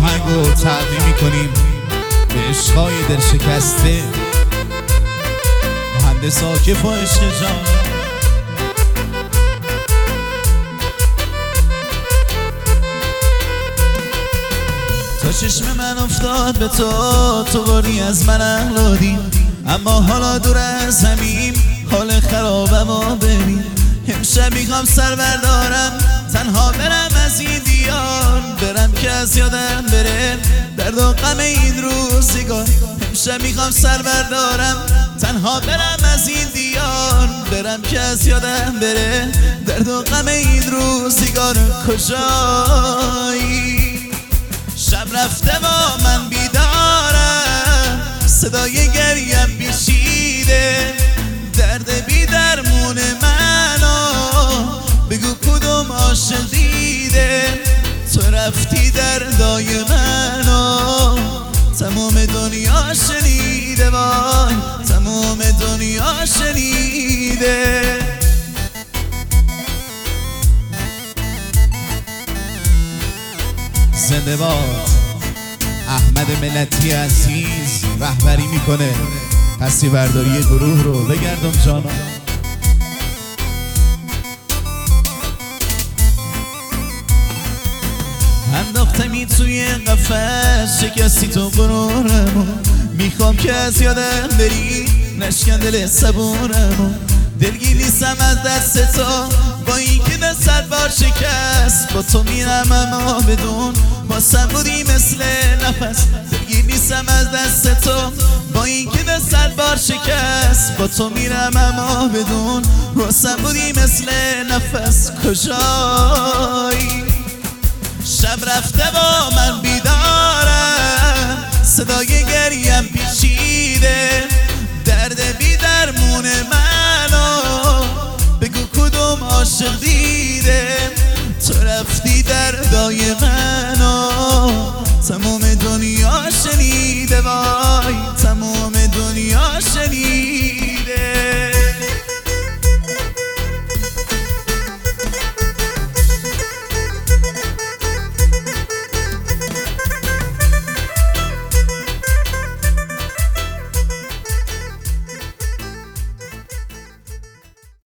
آهنگو تقدیم میکنیم به عشقای دل شکسته مهندس عاکف و عشق جان. تا چشم من افتاد به تو باری از من احلادی، اما حالا دور از همین حال خرابم ببین. امشب میخوام سر بردارم تنها برم از این دیار، برم که از یادم بره درد و غم این روزگار. امشب میخوام سر بردارم تنها برم از این دیار، برم که از یادم بره درد و غم این روزگار. کجایی شب رفته با من بیدارم، صدای گریم پیچیده درد بی درمون منو، بگو کدوم عاشق دیده تو رفتی دردای منو. تمام دنیا شنیده وای، تمام دنیا شنیده. زنده باد احمد ملتی عزیز رهبری میکنه پسی برداری گروه رو. بگردم جانا انداختمی توی قفس، شکستی تو غرورمو، میخوام که از یادم بری نشکن دل صبورمو. دلگیر نیستم از دست تو با این که دستت بار شکست، با تو میرم اما بدون واسم بودی مثل نفس. دلگیر نیستم از دست تو با این که دستت بار شکست، با تو میرم اما بدون واسم بودی مثل نفس. کجا